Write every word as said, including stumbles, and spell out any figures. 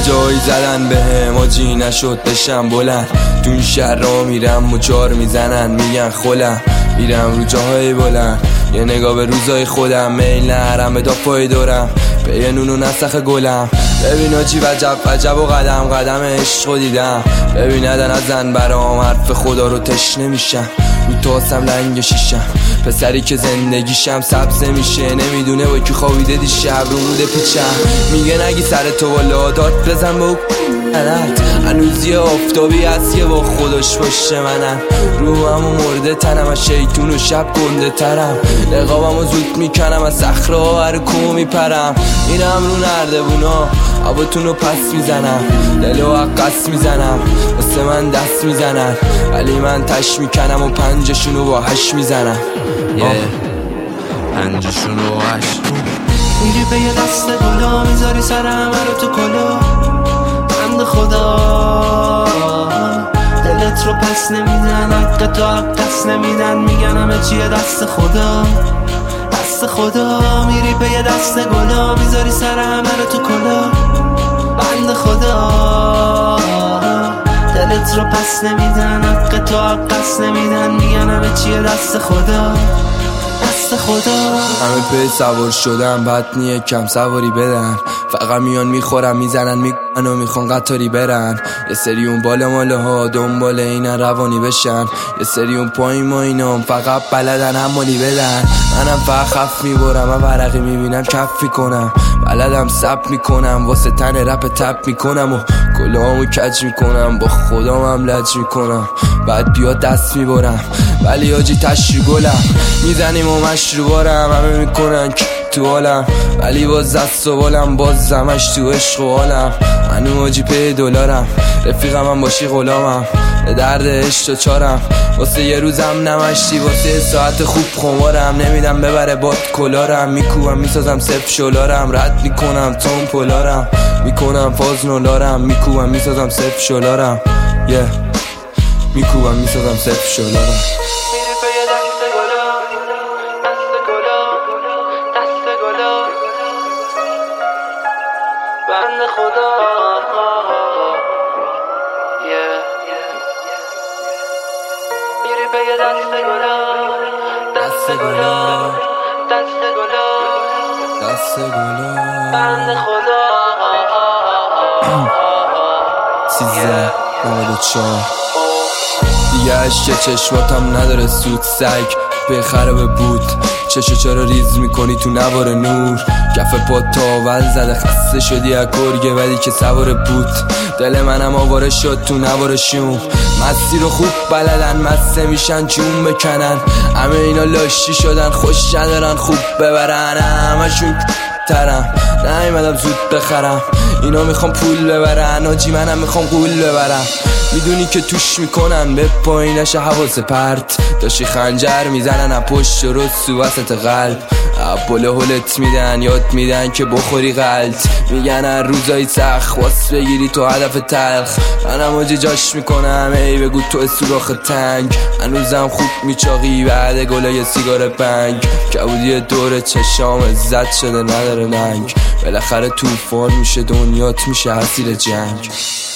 جایی زدن به هم آجی نشد بشم بلند. تو این شهر را میرم مچار میزنن میگن خولم. میرم رو جاهای بلند یه نگاه به روزای خودم. میل نهرم به دافای دورم به یه نون و نسخ گلم. ببین آجی وجب وجب و قدم قدم عشق دیدم. ببین ندن از زن برام حرف خدا رو تشنه میشم. رو تاسم لنگ شیشم پسری که زندگیشم سبز نمیشه. نمیدونه با کی خوابیده دیشب رو روده پیچم. میگه نگی سر تو والا داد بزن با غلط. هنوز یه آفتابی هست که با خودش پشت منم. روحم و مرده تنم از شیطون و شب گنده ترم. نقابم و زود میکنم از صخره ها هر کو میپرم. اینم رو نردبونا هواتون رو پس میزنم. دل و عقص میزنم واسه من دست میزنن. ولی من تش میکنم و پنجشون رو با هش میزنم. yeah. پنجشون رو با هش میری به یه دست گلا میذاری سر همه رو تو کلا. بند خدا دلت رو پس نمیدن حق تو حقص نمیدن. میگن همه چیه دست خدا دست خدا. میری به یه دست گلا میذاری سر همه رو تو کلا. بند خدا دلت رو پس نمیدن حق تو حقص نمیدن. میگن همه چیه دست خدا دست خدا. همه پی سوار شدم بطنی کم سواری بدن. فقط میان میخورم میزنن میگن و میخوان قطاری برن. یه سری اون بالا ماله ها دنبال اینن روانی بشن. یه سری اون پایین ما اینام فقط بلدن همالی بدن. منم فقط خف میبرم من ورقی میبینم کف میکنم. بلدم سب میکنم واسه تن رپ تپ میکنم. و گلامو کج میکنم با خودم هم لج میکنم. بعد بیا دست میبرم ولی آجی تشری گلم. میزنیم و مشروبارم همه میکنن تو حالم. ولی باز دست و بالم باز زمش تو عشق و حالم. منو آجی پی دلارم رفیقم هم باشی غلامم. به درد عشق و چارم واسه یه روزم نمشتی واسه ساعت خوب خمارم. نمیدم ببره باد کلارم. میکوبم میسازم صف شلارم. رد میکنم تون پلارم میکنم فاز نولارم. میکوبم میسازم صف شلارم yeah. میکوبم میسازم صف شلارم. بند خدا میری به یه دست گلا دست گلا دست گلا دست گلا. بند خدا سیزده نود و چهار دیگه عشق چشماتم نداره سود. سگ به خرابه بود چشو چرا ریز میکنی تو نوار نور. کف پا تاول زده خسته شدی از گرگه ولی که سوار بود. دل منم آواره شد تو نوارشون. مستی رو خوب بلدن مسته میشن جون بکنن. همه اینا لاشی شدن خوش ندارن خوب ببرن. همشون ترم نیومدم زود بخرم. اینا میخوام پول ببرن آجی منم میخوام قول ببرم. میدونی که توش میکنن به پایینش حواس پرت. داشتی خنجر میزنن از پشت و رسو وسط قلب. عبال هلت میدن یاد میدن که بخوری غلط. میگن هر روزایی سخت خواست بگیری تو هدف تلخ. منم آجی جاش میکنم ای بگو تو سوراخ تنگ. هنوزم خوب میچاقی بعد گلای سیگار پنگ. کبودی دور چشام عزت شده نداره ننگ. بالاخره توفان میشه دنیات میشه اسیر جنگ.